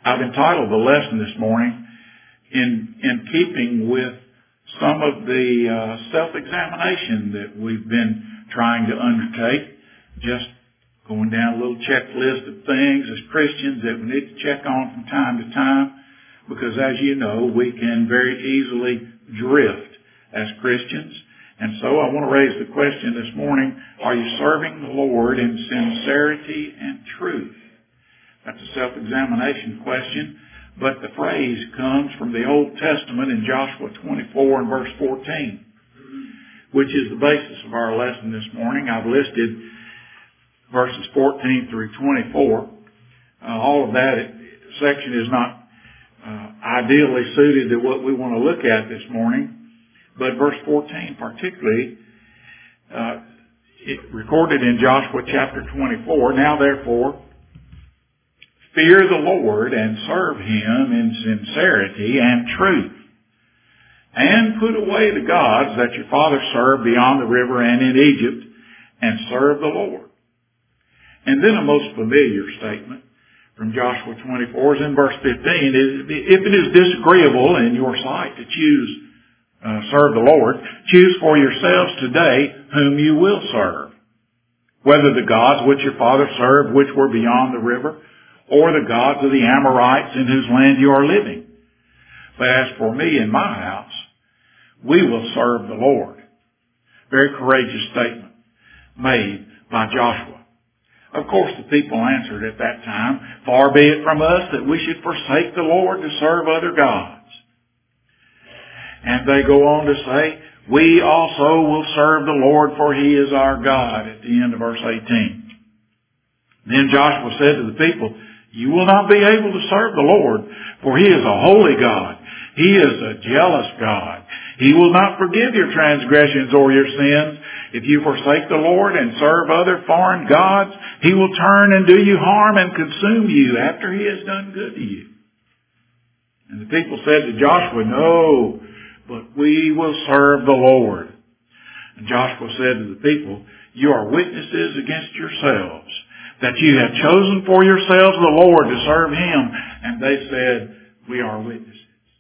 I've entitled the lesson this morning in keeping with some of the self-examination that we've been trying to undertake, just going down a little checklist of things as Christians that we need to check on from time to time, because as you know, we can very easily drift as Christians. And so I want to raise the question this morning, are you serving the Lord in sincerity and truth? That's a self-examination question, but the phrase comes from the Old Testament in Joshua 24 and verse 14, which is the basis of our lesson this morning. I've listed verses 14 through 24. All of that section is not ideally suited to what we want to look at this morning. But verse 14 particularly, recorded in Joshua chapter 24, now therefore, fear the Lord and serve Him in sincerity and truth. And put away the gods that your fathers served beyond the river and in Egypt, and serve the Lord. And then a most familiar statement from Joshua 24 is in verse 15. If it is disagreeable in your sight to serve the Lord, choose for yourselves today whom you will serve, whether the gods which your fathers served, which were beyond the river, or the gods of the Amorites in whose land you are living. But as for me and my house, we will serve the Lord. Very courageous statement made by Joshua. Of course, the people answered at that time, far be it from us that we should forsake the Lord to serve other gods. And they go on to say, we also will serve the Lord, for He is our God, at the end of verse 18. Then Joshua said to the people, you will not be able to serve the Lord, for He is a holy God. He is a jealous God. He will not forgive your transgressions or your sins. If you forsake the Lord and serve other foreign gods, He will turn and do you harm and consume you after He has done good to you. And the people said to Joshua, no, but we will serve the Lord. And Joshua said to the people, you are witnesses against yourselves, that you have chosen for yourselves the Lord to serve Him. And they said, we are witnesses.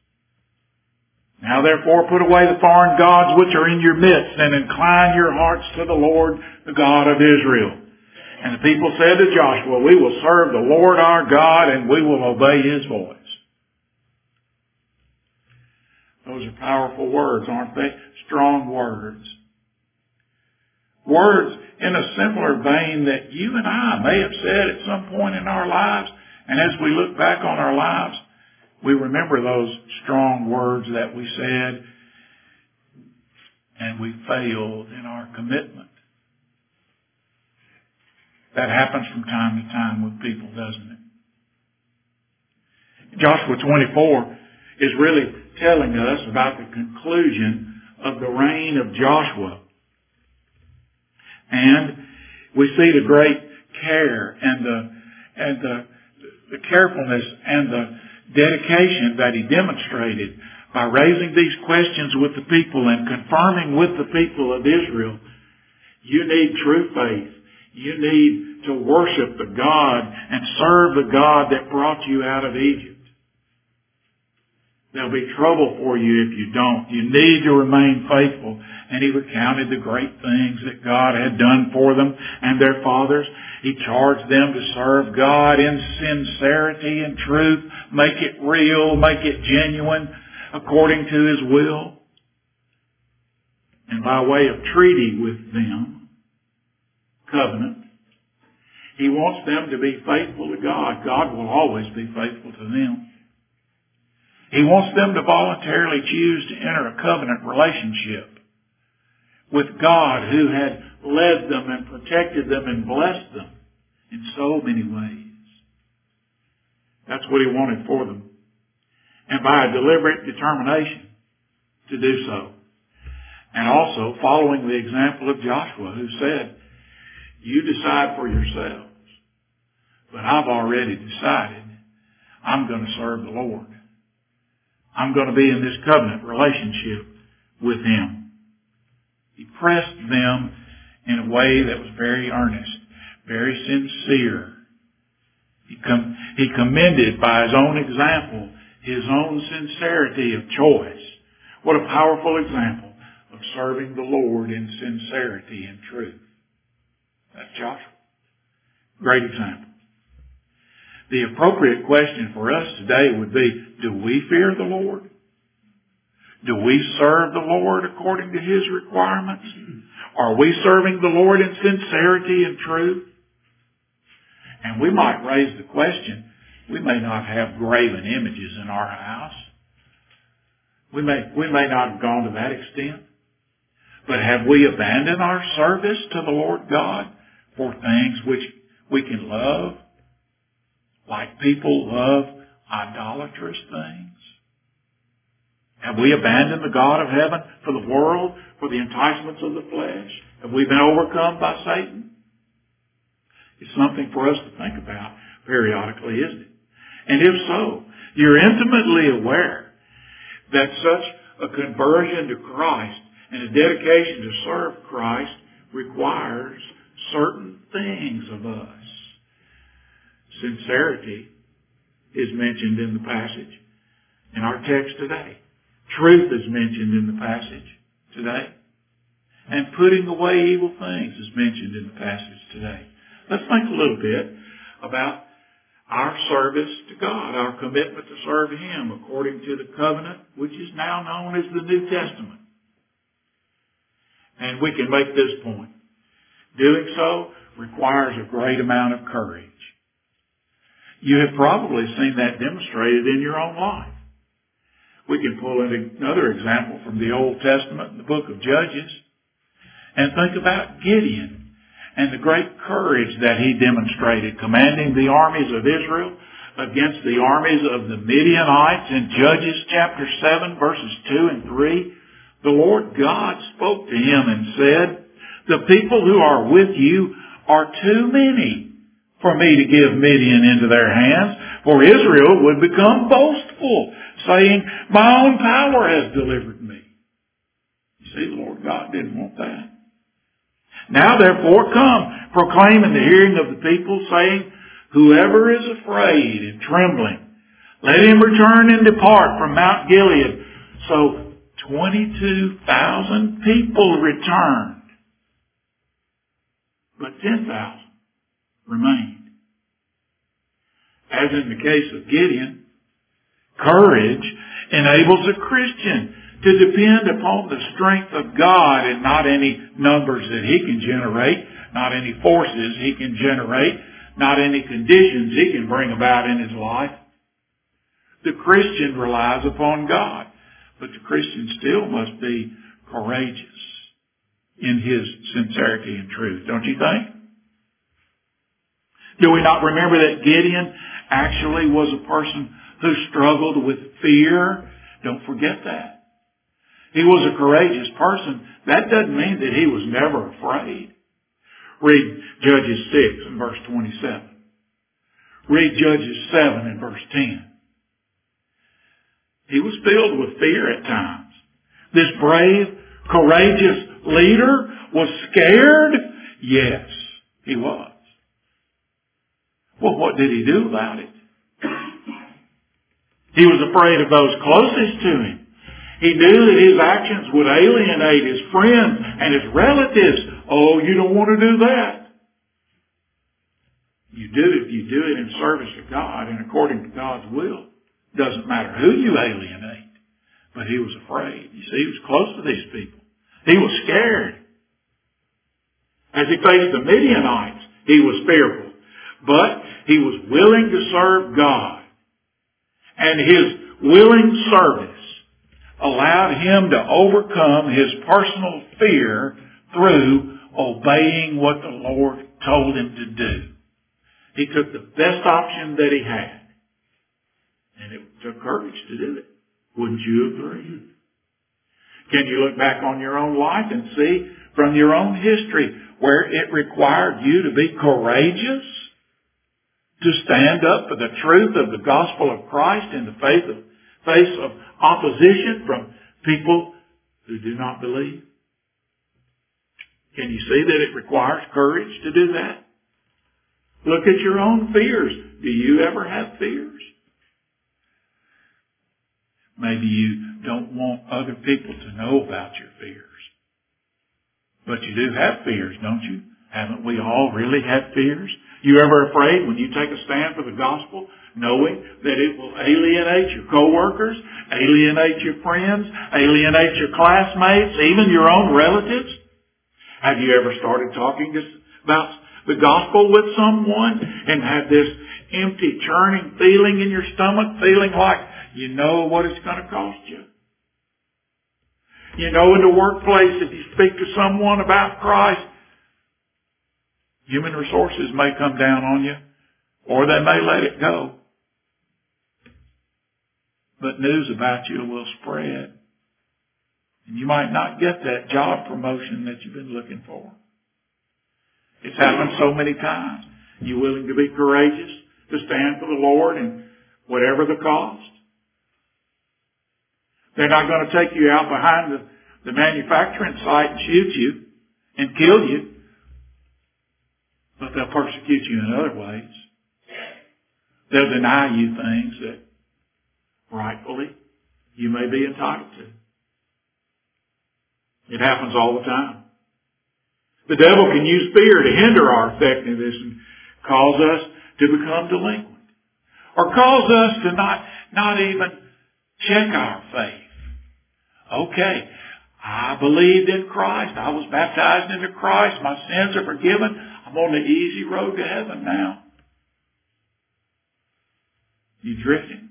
Now therefore put away the foreign gods which are in your midst, and incline your hearts to the Lord, the God of Israel. And the people said to Joshua, we will serve the Lord our God, and we will obey His voice. Those are powerful words, aren't they? Strong words. Words in a similar vein that you and I may have said at some point in our lives, and as we look back on our lives, we remember those strong words that we said, and we failed in our commitment. That happens from time to time with people, doesn't it? Joshua 24 is really telling us about the conclusion of the reign of Joshua. And we see the great care and the carefulness and the dedication that he demonstrated by raising these questions with the people and confirming with the people of Israel, you need true faith. You need to worship the God and serve the God that brought you out of Egypt. There'll be trouble for you if you don't. You need to remain faithful. And he recounted the great things that God had done for them and their fathers. He charged them to serve God in sincerity and truth. Make it real, make it genuine, according to His will. And by way of treaty with them, covenant, He wants them to be faithful to God. God will always be faithful to them. He wants them to voluntarily choose to enter a covenant relationship with God, who had led them and protected them and blessed them in so many ways. That's what He wanted for them. And by a deliberate determination to do so. And also following the example of Joshua, who said, you decide for yourselves, but I've already decided I'm going to serve the Lord. I'm going to be in this covenant relationship with Him. He pressed them in a way that was very earnest, very sincere. He commended by his own example his own sincerity of choice. What a powerful example of serving the Lord in sincerity and truth. That's Joshua. Great example. The appropriate question for us today would be, do we fear the Lord? Do we serve the Lord according to His requirements? Are we serving the Lord in sincerity and truth? And we might raise the question, we may not have graven images in our house. We may not have gone to that extent. But have we abandoned our service to the Lord God for things which we can love? Like people love idolatrous things? Have we abandoned the God of heaven for the world, for the enticements of the flesh? Have we been overcome by Satan? It's something for us to think about periodically, isn't it? And if so, you're intimately aware that such a conversion to Christ and a dedication to serve Christ requires certain things of us. Sincerity is mentioned in the passage in our text today. Truth is mentioned in the passage today. And putting away evil things is mentioned in the passage today. Let's think a little bit about our service to God, our commitment to serve Him according to the covenant, which is now known as the New Testament. And we can make this point. Doing so requires a great amount of courage. You have probably seen that demonstrated in your own life. We can pull in another example from the Old Testament in the book of Judges and think about Gideon and the great courage that he demonstrated commanding the armies of Israel against the armies of the Midianites in Judges chapter 7 verses 2 and 3. The Lord God spoke to him and said, "The people who are with you are too many for me to give Midian into their hands, for Israel would become boastful, saying, 'My own power has delivered me.'" You see, the Lord God didn't want that. "Now therefore come, proclaim in the hearing of the people, saying, 'Whoever is afraid and trembling, let him return and depart from Mount Gilead.' So 22,000 people returned, but 10,000 remained. As in the case of Gideon, courage enables a Christian to depend upon the strength of God and not any numbers that he can generate, not any forces he can generate, not any conditions he can bring about in his life. The Christian relies upon God, but the Christian still must be courageous in his sincerity and truth, don't you think? Do we not remember that Gideon actually was a person who struggled with fear? Don't forget that. He was a courageous person. That doesn't mean that he was never afraid. Read Judges 6 and verse 27. Read Judges 7 and verse 10. He was filled with fear at times. This brave, courageous leader was scared? Yes, he was. Well, what did he do about it? He was afraid of those closest to him. He knew that his actions would alienate his friends and his relatives. Oh, you don't want to do that. You do it in service to God and according to God's will. Doesn't matter who you alienate. But he was afraid. You see, he was close to these people. He was scared. As he faced the Midianites, he was fearful. But he was willing to serve God. And his willing service allowed him to overcome his personal fear through obeying what the Lord told him to do. He took the best option that he had. And it took courage to do it. Wouldn't you agree? Can you look back on your own life and see from your own history where it required you to be courageous? To stand up for the truth of the gospel of Christ in the face of opposition from people who do not believe? Can you see that it requires courage to do that? Look at your own fears. Do you ever have fears? Maybe you don't want other people to know about your fears. But you do have fears, don't you? Haven't we all really had fears? You ever afraid when you take a stand for the gospel, knowing that it will alienate your coworkers, alienate your friends, alienate your classmates, even your own relatives? Have you ever started talking about the gospel with someone and had this empty, churning feeling in your stomach, feeling like you know what it's going to cost you? You know, in the workplace, if you speak to someone about Christ, human resources may come down on you, or they may let it go. But news about you will spread. And you might not get that job promotion that you've been looking for. It's happened so many times. You willing to be courageous, to stand for the Lord and whatever the cost? They're not going to take you out behind the manufacturing site and shoot you and kill you. But they'll persecute you in other ways. They'll deny you things that rightfully you may be entitled to. It happens all the time. The devil can use fear to hinder our effectiveness and cause us to become delinquent. Or cause us to not even check our faith. Okay, I believed in Christ. I was baptized into Christ. My sins are forgiven. I'm on the easy road to heaven now. You drifting?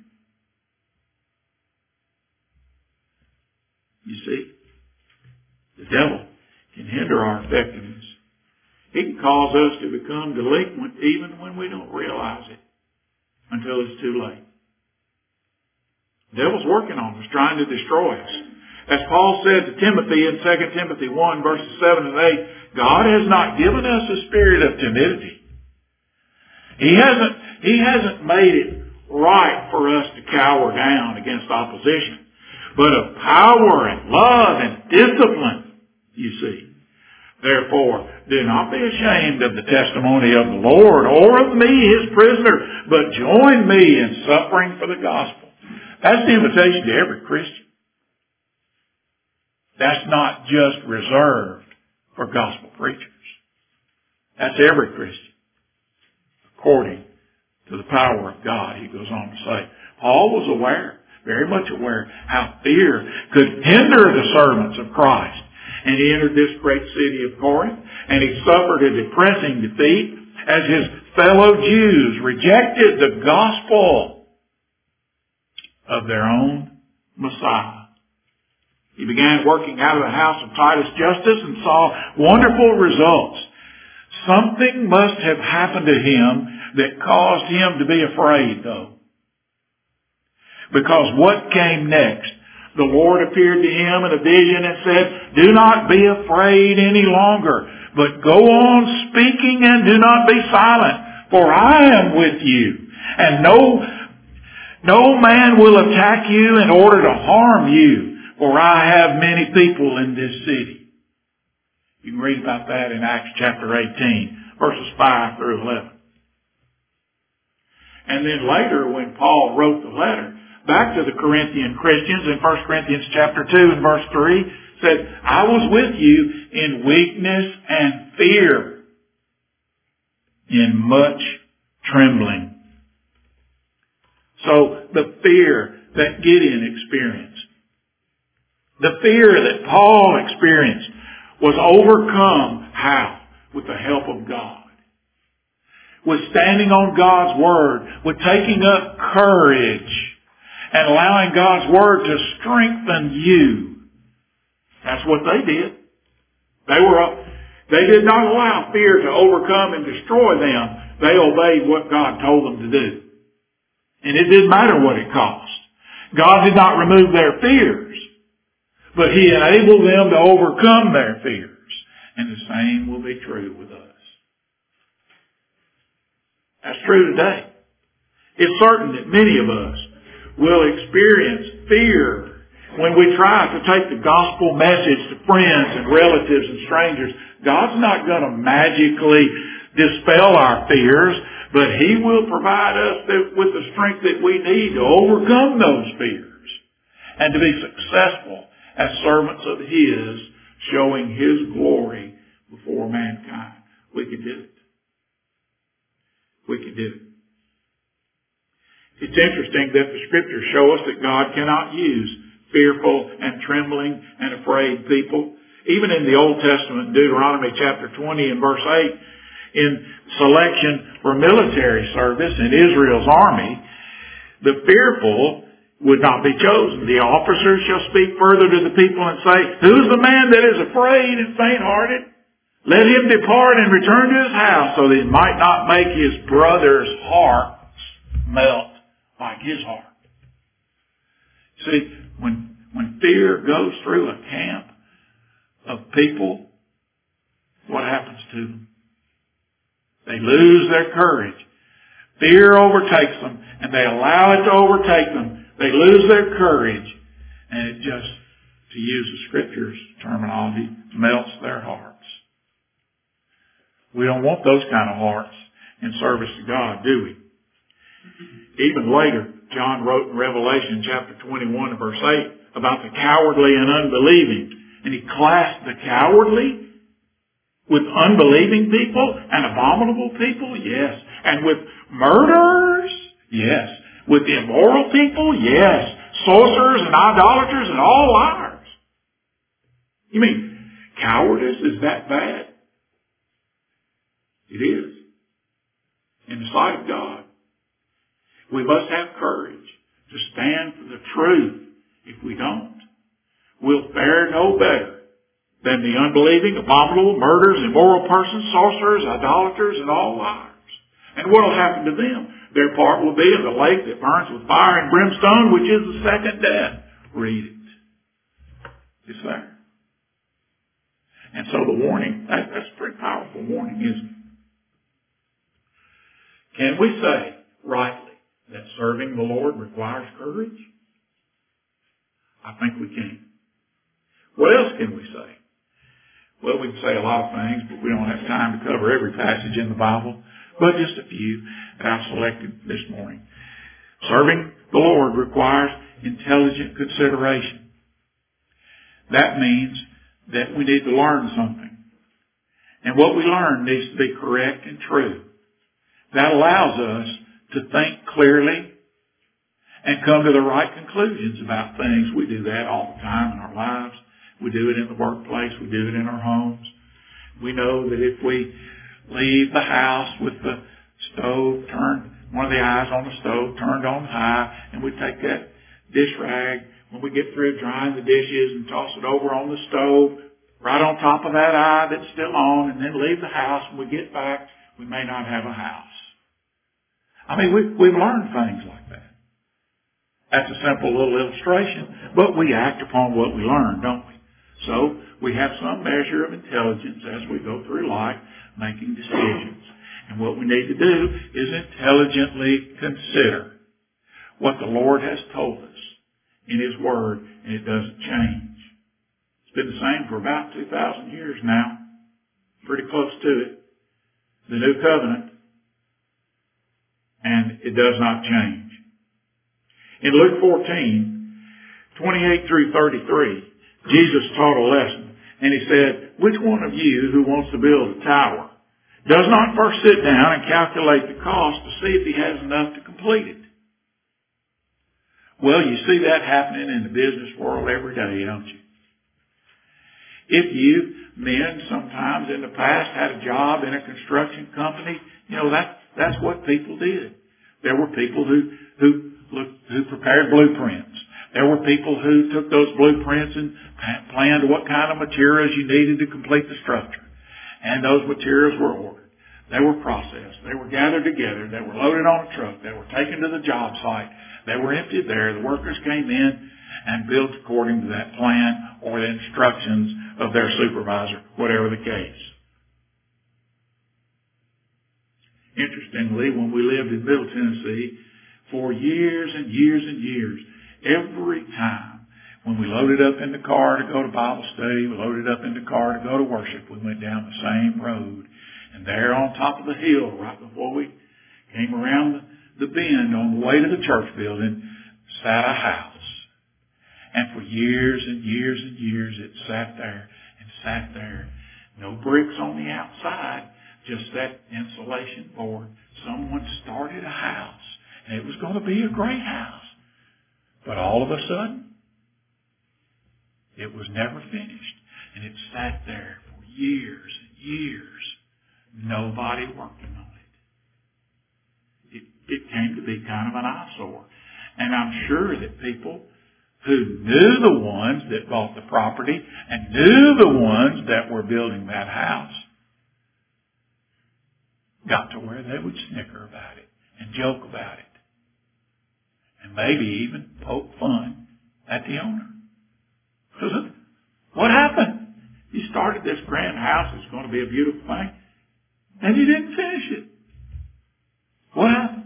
You see, the devil can hinder our effectiveness. He can cause us to become delinquent even when we don't realize it until it's too late. The devil's working on us, trying to destroy us. As Paul said to Timothy in 2 Timothy 1, verses 7 and 8, God has not given us a spirit of timidity. He hasn't made it right for us to cower down against opposition, but of power and love and discipline, you see. Therefore, do not be ashamed of the testimony of the Lord or of me, his prisoner, but join me in suffering for the gospel. That's the invitation to every Christian. That's not just reserved for gospel preachers. That's every Christian. According to the power of God, he goes on to say. Paul was aware, very much aware, how fear could hinder the servants of Christ. And he entered this great city of Corinth, and he suffered a depressing defeat as his fellow Jews rejected the gospel of their own Messiah. He began working out of the house of Titus Justus and saw wonderful results. Something must have happened to him that caused him to be afraid, though. Because what came next? The Lord appeared to him in a vision and said, do not be afraid any longer, but go on speaking and do not be silent, for I am with you. And no man will attack you in order to harm you, for I have many people in this city. You can read about that in Acts chapter 18, verses 5 through 11. And then later, when Paul wrote the letter back to the Corinthian Christians in 1 Corinthians chapter 2 and verse 3, said, I was with you in weakness and fear, in much trembling. So the fear that Gideon experienced, the fear that Paul experienced, was overcome how? With the help of God. With standing on God's Word, with taking up courage and allowing God's Word to strengthen you. That's what they did. They did not allow fear to overcome and destroy them. They obeyed what God told them to do. And it didn't matter what it cost. God did not remove their fears, but He enabled them to overcome their fears. And the same will be true with us. That's true today. It's certain that many of us will experience fear when we try to take the gospel message to friends and relatives and strangers. God's not going to magically dispel our fears, but He will provide us with the strength that we need to overcome those fears and to be successful as servants of His, showing His glory before mankind. We can do it. We can do it. It's interesting that the Scriptures show us that God cannot use fearful and trembling and afraid people. Even in the Old Testament, Deuteronomy chapter 20 and verse 8, in selection for military service in Israel's army, the fearful would not be chosen. The officers shall speak further to the people and say, "Who's the man that is afraid and faint-hearted? Let him depart and return to his house, so that he might not make his brother's hearts melt like his heart." See, when fear goes through a camp of people, what happens to them? They lose their courage. Fear overtakes them, and they allow it to overtake them. They lose their courage, and it just, to use the Scripture's terminology, melts their hearts. We don't want those kind of hearts in service to God, do we? Even later, John wrote in Revelation chapter 21 and verse 8 about the cowardly and unbelieving. And he classed the cowardly with unbelieving people and abominable people, yes. And with murderers, yes. With immoral people, yes. Sorcerers and idolaters and all liars. You mean cowardice is that bad? It is. In the sight of God. We must have courage to stand for the truth. If we don't, we'll fare no better than the unbelieving, abominable, murderers, immoral persons, sorcerers, idolaters, and all liars. And what will happen to them? Their part will be in the lake that burns with fire and brimstone, which is the second death. Read it. It's there. And so the warning, that's a pretty powerful warning, isn't it? Can we say rightly that serving the Lord requires courage? I think we can. What else can we say? Well, we can say a lot of things, but we don't have time to cover every passage in the Bible, but just a few that I've selected this morning. Serving the Lord requires intelligent consideration. That means that we need to learn something. And what we learn needs to be correct and true. That allows us to think clearly and come to the right conclusions about things. We do that all the time in our lives. We do it in the workplace. We do it in our homes. We know that if we leave the house with the stove turned, one of the eyes on the stove turned on high, and we take that dish rag when we get through drying the dishes and toss it over on the stove, right on top of that eye that's still on, and then leave the house. When we get back, we may not have a house. I mean, we've learned things like that. That's a simple little illustration, but we act upon what we learn, don't we? So we have some measure of intelligence as we go through life making decisions. And what we need to do is intelligently consider what the Lord has told us in His Word, and it doesn't change. It's been the same for about 2,000 years now, pretty close to it. The New Covenant. And it does not change. In Luke 14, 28 through 33, Jesus taught a lesson. And He said, "Which one of you who wants to build a tower does not first sit down and calculate the cost to see if he has enough to complete it?" Well, you see that happening in the business world every day, don't you? If you men sometimes in the past had a job in a construction company, that's what people did. There were people who prepared blueprints. There were people who took those blueprints and planned what kind of materials you needed to complete the structure. And those materials were ordered. They were processed. They were gathered together. They were loaded on a truck. They were taken to the job site. They were emptied there. The workers came in and built according to that plan or the instructions of their supervisor, whatever the case. Interestingly, when we lived in Middle Tennessee, for years and years and years, every time when we loaded up in the car to go to Bible study, we loaded up in the car to go to worship, we went down the same road. And And there on top of the hill, right before we came around the bend on the way to the church building, sat a house. And for years and years and years it sat there and sat there. No bricks on the outside, just that insulation board. Someone started a house, and it was going to be a great house. But all of a sudden, it was never finished. And it sat there for years and years. Nobody working on it. It came to be kind of an eyesore. And I'm sure that people who knew the ones that bought the property and knew the ones that were building that house got to where they would snicker about it and joke about it. And maybe even poke fun at the owner. Because what happened? You started this grand house. It's going to be a beautiful thing. And you didn't finish it. What happened?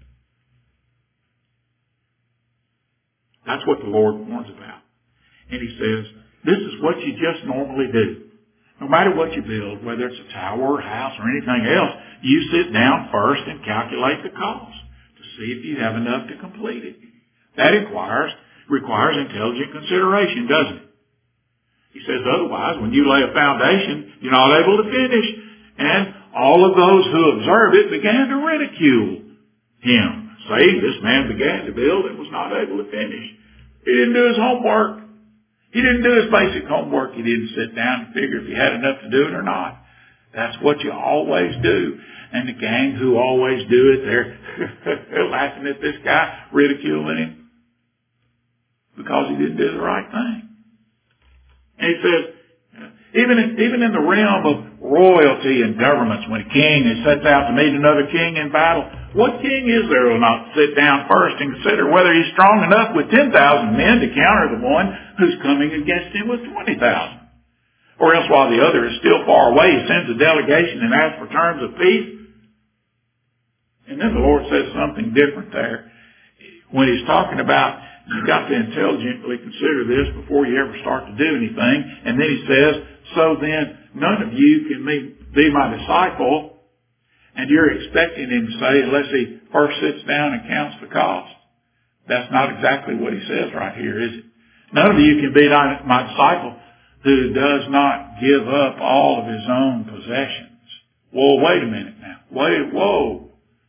That's what the Lord warns about. And He says, this is what you just normally do. No matter what you build, whether it's a tower or a house or anything else, you sit down first and calculate the cost to see if you have enough to complete it. That requires intelligent consideration, doesn't it? He says otherwise, when you lay a foundation, you're not able to finish. And all of those who observed it began to ridicule him, saying, this man began to build and was not able to finish. He didn't do his homework. He didn't do his basic homework. He didn't sit down and figure if he had enough to do it or not. That's what you always do. And the gang who always do it, they're laughing at this guy, ridiculing him because he didn't do the right thing. And he says, even in the realm of royalty and governments, when a king sets out to meet another king in battle, what king is there who will not sit down first and consider whether he's strong enough with 10,000 men to counter the one who's coming against him with 20,000? Or else while the other is still far away, he sends a delegation and asks for terms of peace. And then the Lord says something different there. When He's talking about you've got to intelligently consider this before you ever start to do anything. And then He says, so then none of you can be my disciple. And you're expecting Him to say, unless He first sits down and counts the cost. That's not exactly what He says right here, is it? None of you can be my disciple who does not give up all of his own possessions. Whoa, wait a minute now. Whoa.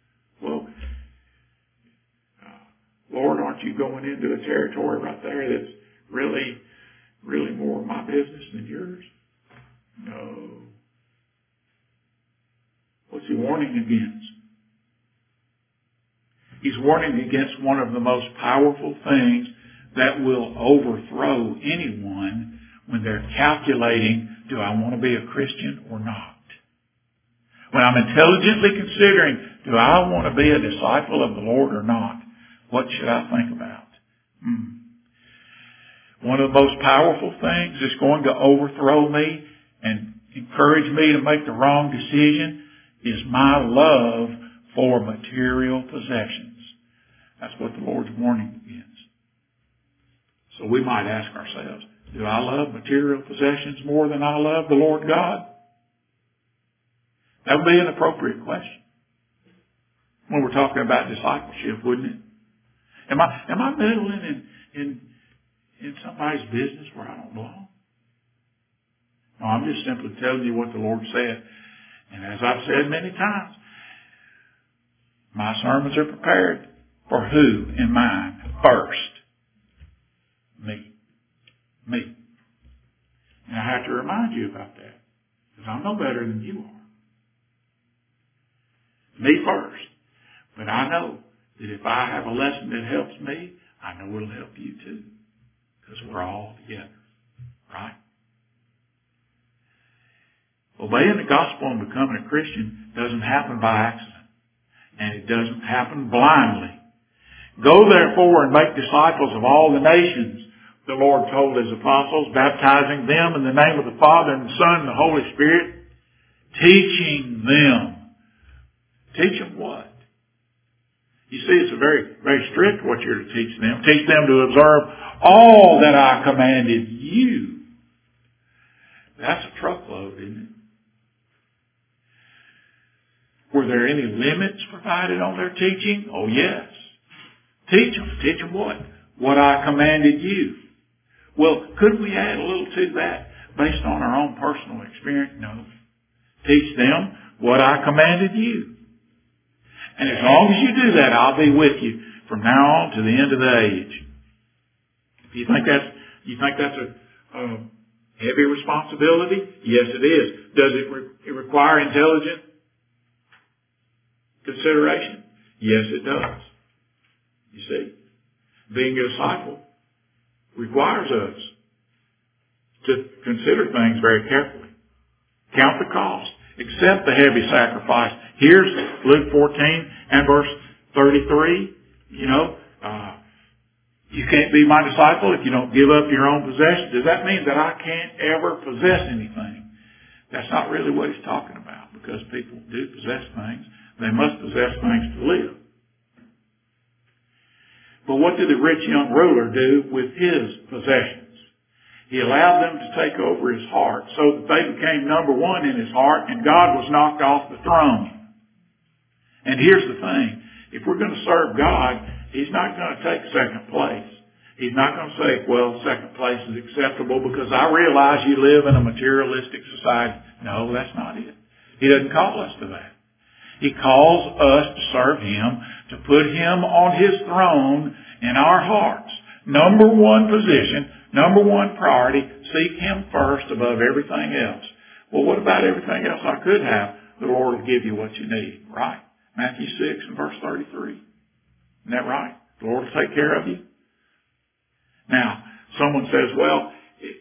Lord, aren't you going into a territory right there that's really, really more of my business than yours? No. What's He warning against? He's warning against one of the most powerful things that will overthrow anyone when they're calculating, do I want to be a Christian or not? When I'm intelligently considering, do I want to be a disciple of the Lord or not? What should I think about? One of the most powerful things that's going to overthrow me and encourage me to make the wrong decision is my love for material possessions. That's what the Lord's warning against. So we might ask ourselves, do I love material possessions more than I love the Lord God? That would be an appropriate question when we're talking about discipleship, wouldn't it? Am I meddling in somebody's business where I don't belong? No, I'm just simply telling you what the Lord said. And as I've said many times, my sermons are prepared for who in mind? First, me. And I have to remind you about that, because I'm no better than you are. Me first. But I know that if I have a lesson that helps me, I know it'll help you too. Because we're all together. Right? Obeying the gospel and becoming a Christian doesn't happen by accident. And it doesn't happen blindly. Go therefore and make disciples of all the nations, the Lord told His apostles, baptizing them in the name of the Father and the Son and the Holy Spirit, teaching them. Teach them what? You see, it's a very, very strict what you're to teach them. Teach them to observe all that I commanded you. That's a truckload, isn't it? Were there any limits provided on their teaching? Oh yes. Teach them. Teach them what? What I commanded you. Well, could we add a little to that based on our own personal experience? No. Teach them what I commanded you. And as long as you do that, I'll be with you from now on to the end of the age. You think that's a heavy responsibility? Yes, it is. Does it require intelligent consideration? Yes, it does. You see, being a disciple requires us to consider things very carefully. Count the cost. Accept the heavy sacrifice. Here's Luke 14 and verse 33. You can't be my disciple if you don't give up your own possessions. Does that mean that I can't ever possess anything? That's not really what he's talking about, because people do possess things. They must possess things to live. But what did the rich young ruler do with his possessions? He allowed them to take over his heart so that they became number one in his heart, and God was knocked off the throne. And here's the thing. If we're going to serve God, he's not going to take second place. He's not going to say, well, second place is acceptable because I realize you live in a materialistic society. No, that's not it. He doesn't call us to that. He calls us to serve him, to put him on his throne in our hearts. Number one position, number one priority, seek him first above everything else. Well, what about everything else I could have? The Lord will give you what you need, right? Matthew 6 and verse 33. Isn't that right? The Lord will take care of you. Now, someone says, well,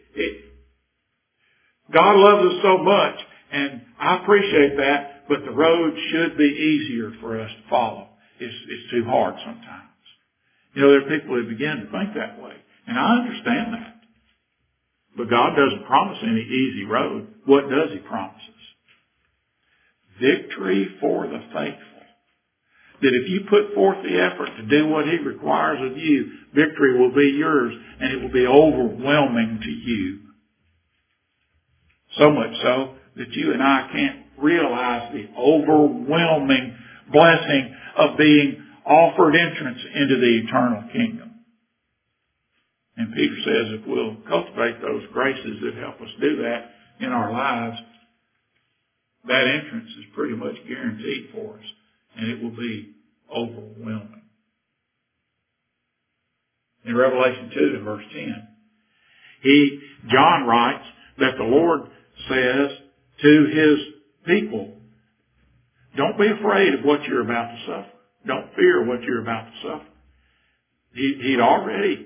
God loves us so much, and I appreciate that, but the road should be easier for us to follow. It's too hard sometimes. There are people who begin to think that way, and I understand that. But God doesn't promise any easy road. What does he promise us? Victory for the faithful. That if you put forth the effort to do what he requires of you, victory will be yours, and it will be overwhelming to you. So much so that you and I can't realize the overwhelming blessing of being offered entrance into the eternal kingdom. And Peter says if we'll cultivate those graces that help us do that in our lives, that entrance is pretty much guaranteed for us. And it will be overwhelming. In Revelation 2 and verse 10, John writes that the Lord says to his people, don't be afraid of what you're about to suffer. Don't fear what you're about to suffer. He'd already,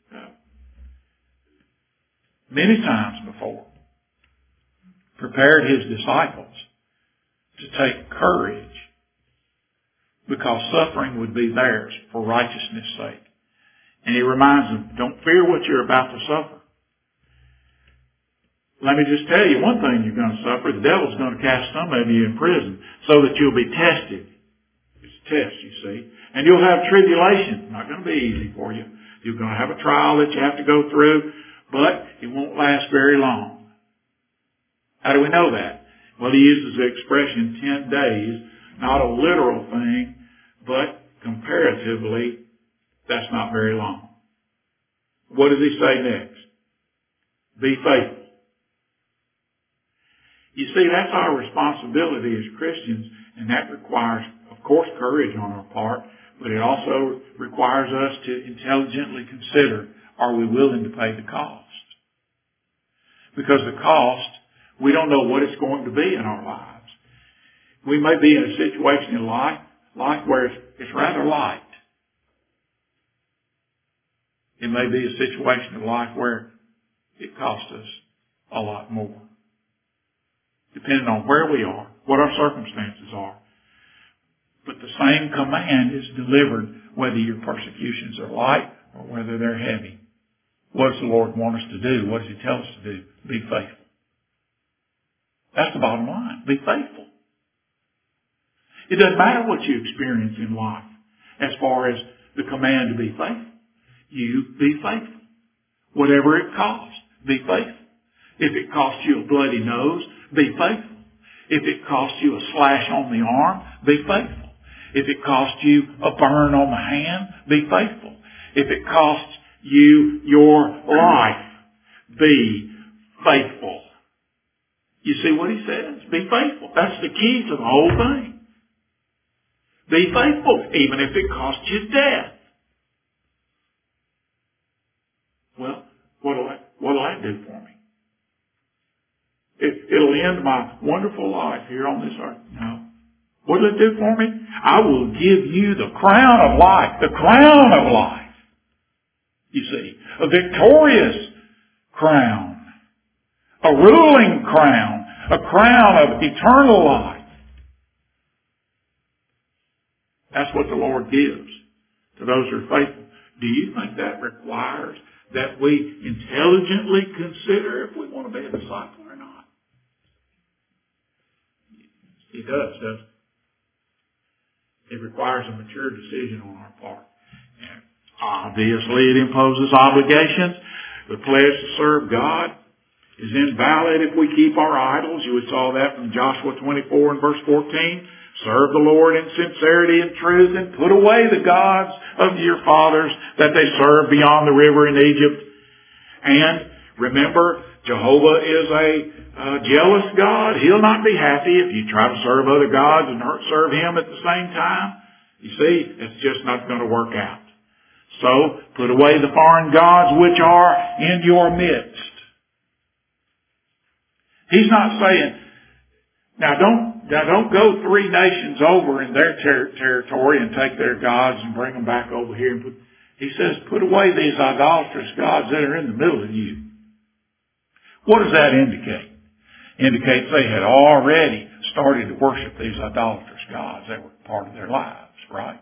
many times before, prepared his disciples to take courage because suffering would be theirs for righteousness' sake. And he reminds them, don't fear what you're about to suffer. Let me just tell you one thing you're going to suffer. The devil's going to cast some of you in prison so that you'll be tested. It's a test, you see. And you'll have tribulation. Not going to be easy for you. You're going to have a trial that you have to go through, but it won't last very long. How do we know that? Well, he uses the expression 10 days, not a literal thing, but comparatively, that's not very long. What does he say next? Be faithful. You see, that's our responsibility as Christians, and that requires, of course, courage on our part, but it also requires us to intelligently consider, are we willing to pay the cost? Because the cost, we don't know what it's going to be in our lives. We may be in a situation in life where it's rather light. It may be a situation in life where it costs us a lot more. Depending on where we are, what our circumstances are. But the same command is delivered whether your persecutions are light or whether they're heavy. What does the Lord want us to do? What does he tell us to do? Be faithful. That's the bottom line. Be faithful. It doesn't matter what you experience in life as far as the command to be faithful. You be faithful. Whatever it costs, be faithful. If it costs you a bloody nose, be faithful. If it costs you a slash on the arm, be faithful. If it costs you a burn on the hand, be faithful. If it costs you your life, be faithful. You see what he says? Be faithful. That's the key to the whole thing. Be faithful, even if it costs you death. Well, what'll that do for me? It'll end my wonderful life here on this earth. No. What'll it do for me? I will give you the crown of life. The crown of life. You see, a victorious crown. A ruling crown. A crown of eternal life. That's what the Lord gives to those who are faithful. Do you think that requires that we intelligently consider if we want to be a disciple or not? It does, doesn't it? It requires a mature decision on our part. And obviously, it imposes obligations. The pledge to serve God is invalid if we keep our idols. You saw that from Joshua 24 and verse 14. Serve the Lord in sincerity and truth and put away the gods of your fathers that they served beyond the river in Egypt. And remember, Jehovah is a jealous God. He'll not be happy if you try to serve other gods and serve Him at the same time. You see, it's just not going to work out. So, put away the foreign gods which are in your midst. He's not saying, now don't go 3 nations over in their territory and take their gods and bring them back over here. He says, put away these idolatrous gods that are in the middle of you. What does that indicate? Indicates they had already started to worship these idolatrous gods. They were part of their lives, right?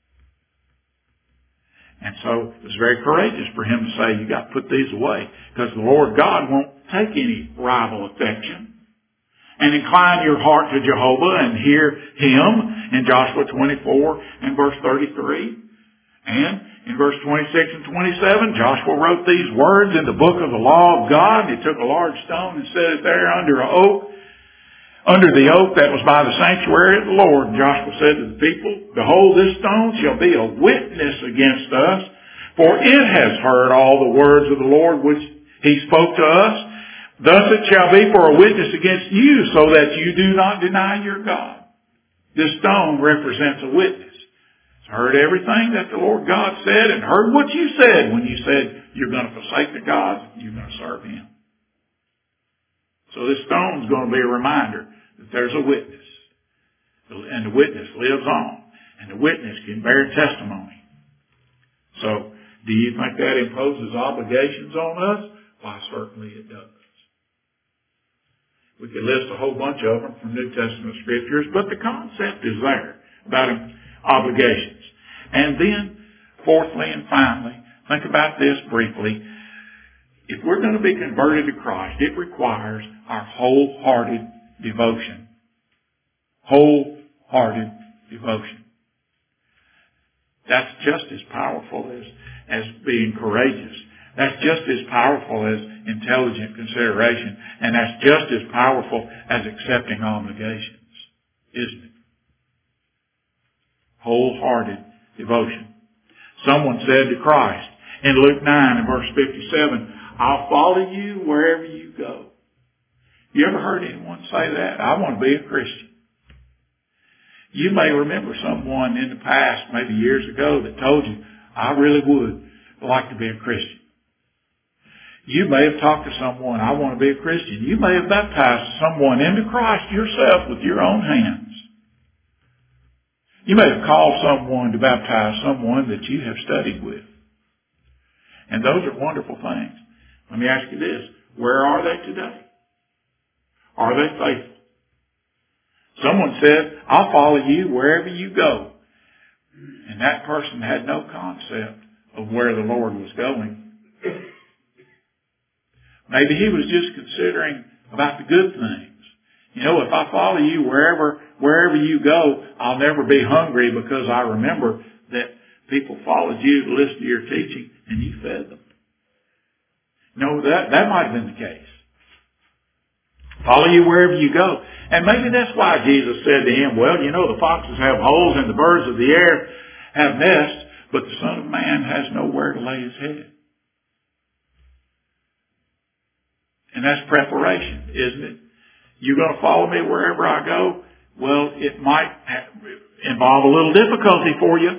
And so it was very courageous for him to say, you got to put these away, because the Lord God won't take any rival affection. And incline your heart to Jehovah and hear Him in Joshua 24 and verse 33. And in verse 26 and 27, Joshua wrote these words in the book of the law of God. And he took a large stone and set it there under the oak that was by the sanctuary of the Lord. And Joshua said to the people, behold, this stone shall be a witness against us, for it has heard all the words of the Lord which He spoke to us. Thus it shall be for a witness against you, so that you do not deny your God. This stone represents a witness. It's heard everything that the Lord God said and heard what you said when you said you're going to forsake the gods and you're going to serve Him. So this stone is going to be a reminder that there's a witness. And the witness lives on. And the witness can bear testimony. So, do you think that imposes obligations on us? Why, certainly it does. We could list a whole bunch of them from New Testament scriptures, but the concept is there about obligations. And then, fourthly and finally, think about this briefly. If we're going to be converted to Christ, it requires our wholehearted devotion. Wholehearted devotion. That's just as powerful as being courageous. That's just as powerful as intelligent consideration. And that's just as powerful as accepting obligations. Isn't it? Wholehearted devotion. Someone said to Christ in Luke 9 and verse 57, I'll follow you wherever you go. You ever heard anyone say that? I want to be a Christian. You may remember someone in the past, maybe years ago, that told you, I really would like to be a Christian. You may have talked to someone, I want to be a Christian. You may have baptized someone into Christ yourself with your own hands. You may have called someone to baptize someone that you have studied with. And those are wonderful things. Let me ask you this. Where are they today? Are they faithful? Someone said, I'll follow you wherever you go. And that person had no concept of where the Lord was going. Maybe he was just considering about the good things. You know, if I follow you wherever you go, I'll never be hungry, because I remember that people followed you to listen to your teaching and you fed them. No, that might have been the case. Follow you wherever you go. And maybe that's why Jesus said to him, well, you know, the foxes have holes and the birds of the air have nests, but the Son of Man has nowhere to lay his head. And that's preparation, isn't it? You're going to follow me wherever I go? Well, it might involve a little difficulty for you.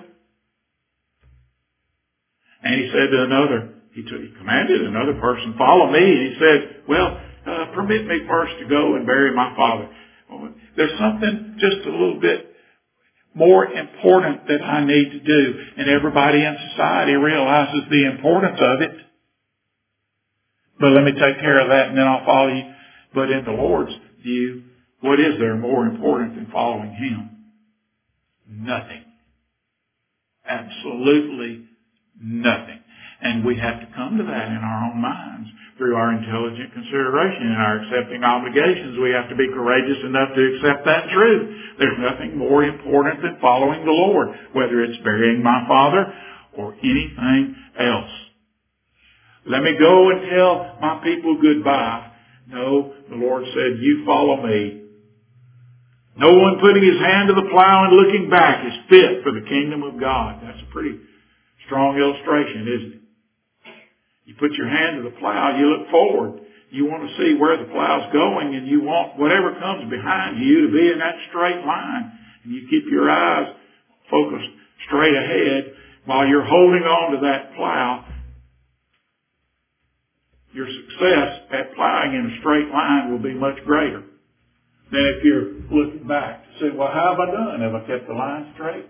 And he said to another, he commanded another person, follow me. And he said, well, permit me first to go and bury my father. Well, there's something just a little bit more important that I need to do. And everybody in society realizes the importance of it. But let me take care of that and then I'll follow you. But in the Lord's view, what is there more important than following Him? Nothing. Absolutely nothing. And we have to come to that in our own minds through our intelligent consideration and our accepting obligations. We have to be courageous enough to accept that truth. There's nothing more important than following the Lord, whether it's burying my father or anything else. Let me go and tell my people goodbye. No, the Lord said, you follow me. No one putting his hand to the plow and looking back is fit for the kingdom of God. That's a pretty strong illustration, isn't it? You put your hand to the plow, you look forward. You want to see where the plow's going, and you want whatever comes behind you to be in that straight line. And you keep your eyes focused straight ahead while you're holding on to that plow. Your success at plowing in a straight line will be much greater than if you're looking back to say, well, how have I done? Have I kept the line straight?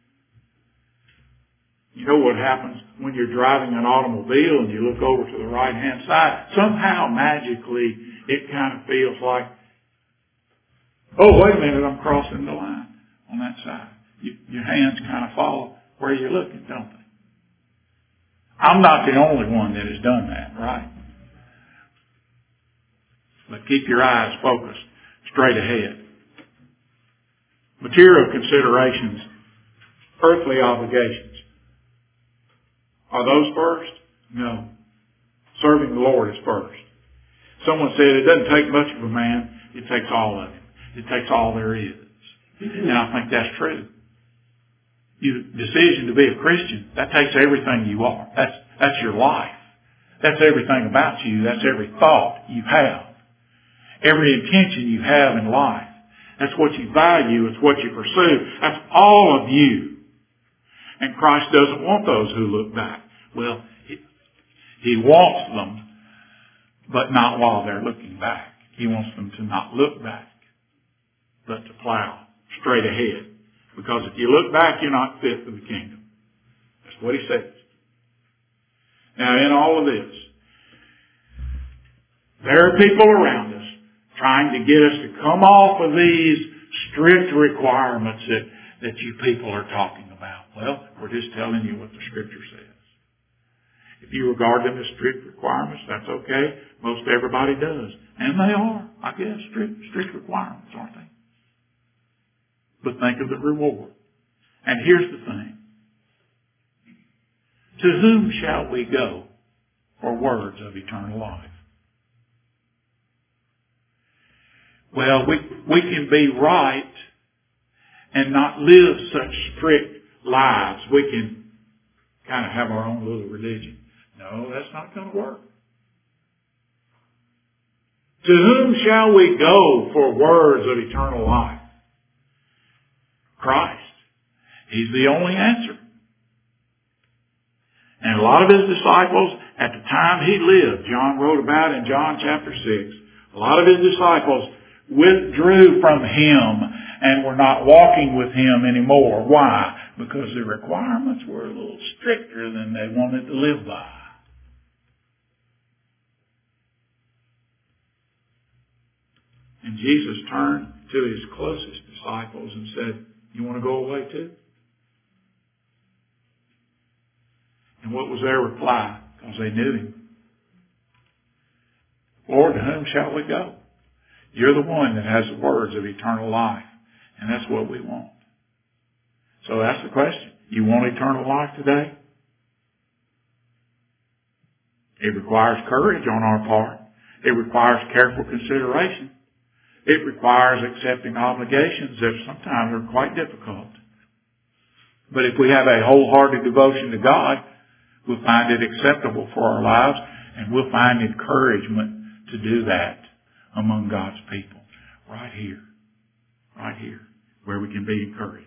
You know what happens when you're driving an automobile and you look over to the right-hand side? Somehow, magically, it kind of feels like, oh, wait a minute, I'm crossing the line on that side. Your hands kind of follow where you're looking, don't they? I'm not the only one that has done that, right? But keep your eyes focused straight ahead. Material considerations, earthly obligations. Are those first? No. Serving the Lord is first. Someone said it doesn't take much of a man. It takes all of him. It takes all there is. And I think that's true. Your decision to be a Christian, that takes everything you are. That's your life. That's everything about you. That's every thought you have. Every intention you have in life. That's what you value. It's what you pursue. That's all of you. And Christ doesn't want those who look back. Well, He wants them, but not while they're looking back. He wants them to not look back, but to plow straight ahead. Because if you look back, you're not fit for the kingdom. That's what He says. Now, in all of this, there are people around us trying to get us to come off of these strict requirements that you people are talking about. Well, we're just telling you what the Scripture says. If you regard them as strict requirements, that's okay. Most everybody does. And they are, I guess, strict requirements, aren't they? But think of the reward. And here's the thing. To whom shall we go for words of eternal life? Well, we can be right and not live such strict lives. We can kind of have our own little religion. No, that's not going to work. To whom shall we go for words of eternal life? Christ. He's the only answer. And a lot of His disciples, at the time He lived, John wrote about in John chapter 6, a lot of His disciples withdrew from Him and were not walking with Him anymore. Why? Because the requirements were a little stricter than they wanted to live by. And Jesus turned to His closest disciples and said, you want to go away too? And what was their reply? Because they knew Him. Lord, to whom shall we go? You're the one that has the words of eternal life. And that's what we want. So that's the question. You want eternal life today? It requires courage on our part. It requires careful consideration. It requires accepting obligations that sometimes are quite difficult. But if we have a wholehearted devotion to God, we'll find it acceptable for our lives, and we'll find encouragement to do that among God's people. Right here, where we can be encouraged.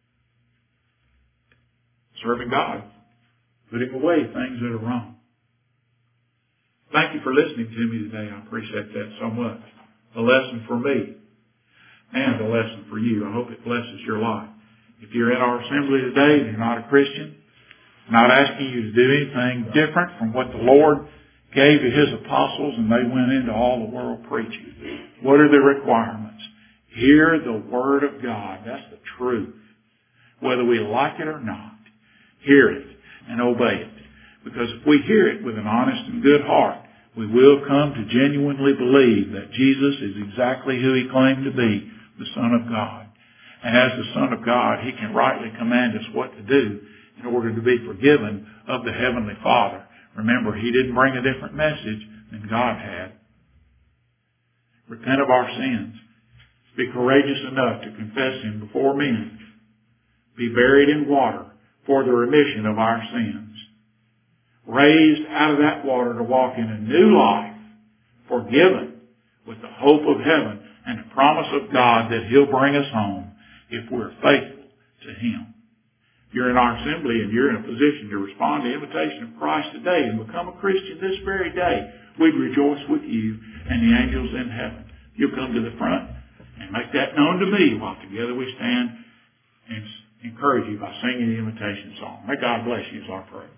Serving God, putting away things that are wrong. Thank you for listening to me today. I appreciate that so much. A lesson for me and a lesson for you. I hope it blesses your life. If you're in our assembly today and you're not a Christian, I'm not asking you to do anything different from what the Lord gave to His apostles and they went into all the world preaching. What are the requirements? Hear the Word of God. That's the truth. Whether we like it or not, hear it and obey it. Because if we hear it with an honest and good heart, we will come to genuinely believe that Jesus is exactly who He claimed to be, the Son of God. And as the Son of God, He can rightly command us what to do in order to be forgiven of the Heavenly Father. Remember, He didn't bring a different message than God had. Repent of our sins. Be courageous enough to confess Him before men. Be buried in water for the remission of our sins. Raised out of that water to walk in a new life, forgiven with the hope of heaven and the promise of God that He'll bring us home if we're faithful to Him. If you're in our assembly and you're in a position to respond to the invitation of Christ today and become a Christian this very day, we'd rejoice with you and the angels in heaven. You'll come to the front and make that known to me while together we stand and encourage you by singing the invitation song. May God bless you is our prayer.